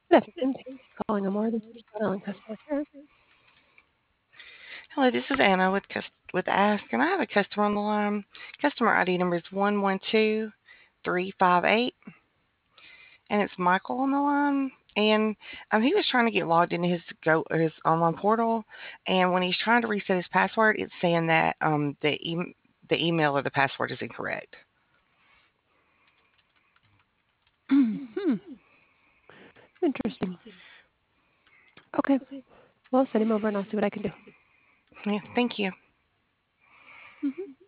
Good afternoon. Thank you for calling Amore. This is Rhode Island Customer Care. Hello, this is Anna with Ask, and I have a customer on the line. Customer ID number is 112358, and it's Michael on the line. And he was trying to get logged into his online portal, and when he's trying to reset his password, it's saying that the email or the password is incorrect. Hmm. Interesting. Okay. Well, send him over and I'll see what I can do. Yeah, thank you. Mhm.